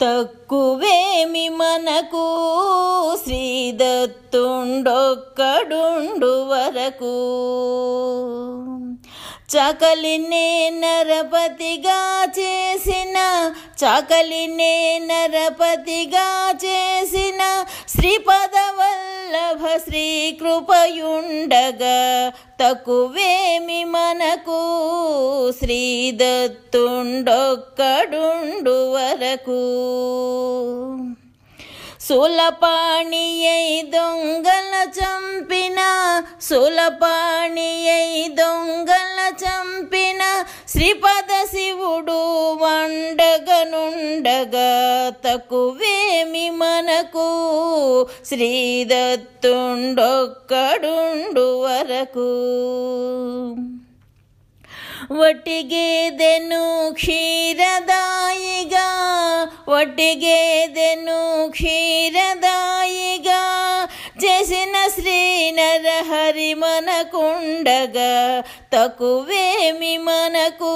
తక్కువేమి మనకు శ్రీదత్తుండొక్కడుండు వరకు. చాకలినే నరపతిగా చేసిన శ్రీపద వల్లభ శ్రీకృపయుండగా తక్కువేమి మనకు శ్రీదత్తుండొక్కడుండు వరకు. సులపాణియై దొంగల చంపిన శ్రీపద శివుడు వండగనుండగా తక్కువేమి మనకు శ్రీదత్తుండొక్కడుండు వరకు. వట్టిగేదెను క్షీరదాయిగా చేసిన శ్రీనరహరి మనకుండగా తక్కువేమి మనకు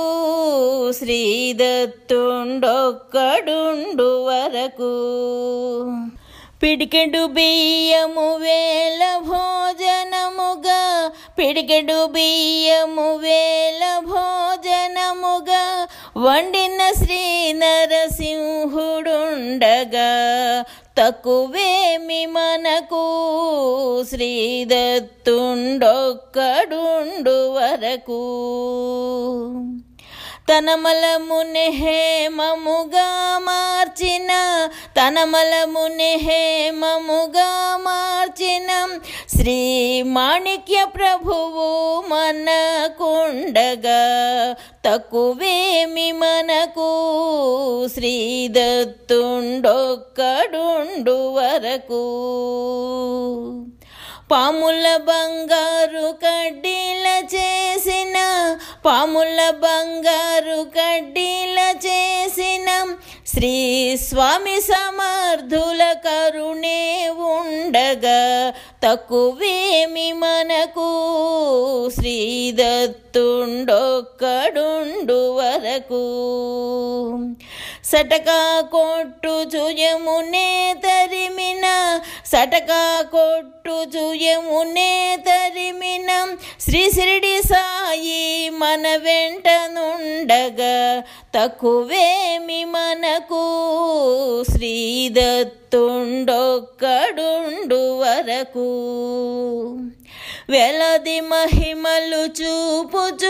శ్రీదత్తుండొక్కడుండు వరకు. పిడికెడు బియ్యము వేల భోజనముగా వండిన శ్రీ నరసింహుడుండగా తక్కువేమి మనకు శ్రీదత్తుండొక్కడుండు వరకు. తనమలముని హేమముగా మార్చిన శ్రీ మాణిక్య ప్రభువు మనకుండగా తక్కువేమి మనకు శ్రీదత్తుండొక్కడుండు వరకు. పాముల బంగారు కడ్డీల చేసిన శ్రీ స్వామి సమర్థుల కరుణే ఉండగా తక్కువేమి మనకు శ్రీదత్తుండొక్కడుండు వరకు. సటకా కొట్టుచు యమునే తరిమిన శ్రీ షిరిడి సాయి మన వెంటనుండగా తక్కువేమి మనకు శ్రీదత్తుండొక్కడుండు వరకు. వెలది మహిమలు చూపుచు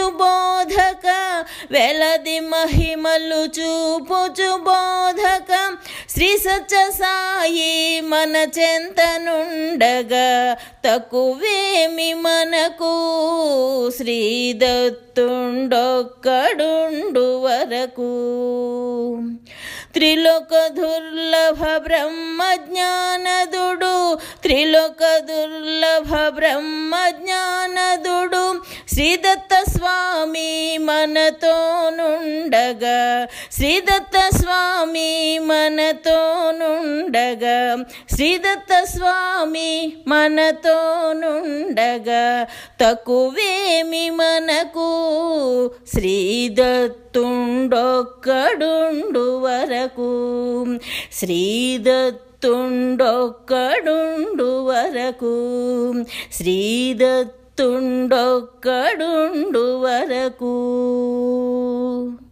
బోధక శ్రీ సత్య సాయి మన చెంతనుండగా తక్కువేమి మనకు శ్రీదత్తుండొక్కడుండు వరకు. త్రిలోక దుర్లభ బ్రహ్మజ్ఞానదుడు శ్రీదత్త స్వామి మనతోనుండగా తక్కువేమి మనకు శ్రీదత్తుండొక్కడుండు వరకు. శ్రీదత్తుండొక్కడుండు వరకు.